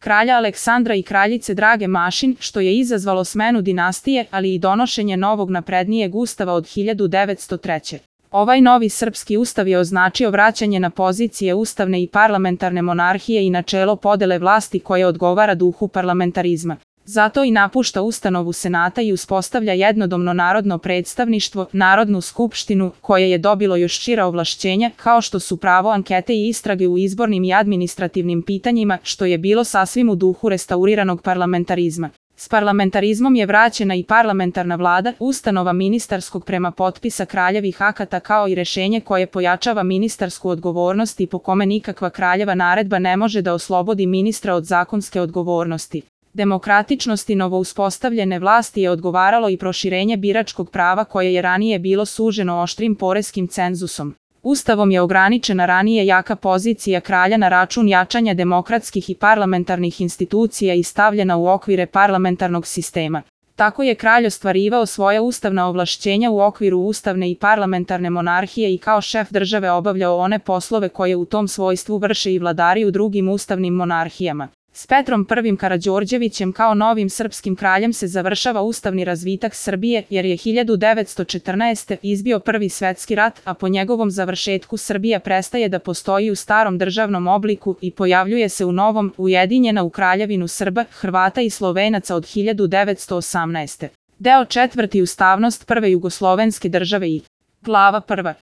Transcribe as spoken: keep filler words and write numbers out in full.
kralja Aleksandra i kraljice Drage Mašin, što je izazvalo smenu dinastije, ali i donošenje novog naprednijeg ustava od hiljadu devetsto treće. Ovaj novi srpski ustav je označio vraćanje na pozicije ustavne i parlamentarne monarhije i načelo podele vlasti koje odgovara duhu parlamentarizma. Zato i napušta ustanovu senata i uspostavlja jednodomno narodno predstavništvo, Narodnu skupštinu, koje je dobilo još šira ovlašćenja, kao što su pravo ankete i istrage u izbornim i administrativnim pitanjima, što je bilo sasvim u duhu restauriranog parlamentarizma. S parlamentarizmom je vraćena i parlamentarna vlada, ustanova ministarskog prema potpisa kraljevih akata kao i rešenje koje pojačava ministarsku odgovornost i po kome nikakva kraljeva naredba ne može da oslobodi ministra od zakonske odgovornosti. Demokratičnosti novouspostavljene vlasti je odgovaralo i proširenje biračkog prava koje je ranije bilo suženo oštrim poreskim cenzusom. Ustavom je ograničena ranije jaka pozicija kralja na račun jačanja demokratskih i parlamentarnih institucija i stavljena u okvire parlamentarnog sistema. Tako je kralj ostvarivao svoja ustavna ovlašćenja u okviru ustavne i parlamentarne monarhije i kao šef države obavljao one poslove koje u tom svojstvu vrše i vladari u drugim ustavnim monarhijama. S Petrom prvim Karađorđevićem kao novim srpskim kraljem se završava ustavni razvitak Srbije, jer je hiljadu devetsto četrnaeste. izbio Prvi svetski rat, a po njegovom završetku Srbija prestaje da postoji u starom državnom obliku i pojavljuje se u novom, ujedinjena u Kraljevinu Srba, Hrvata i Slovenaca od hiljadu devetsto osamnaeste. Deo četvrti Ustavnost prve jugoslovenske države i Glava prva.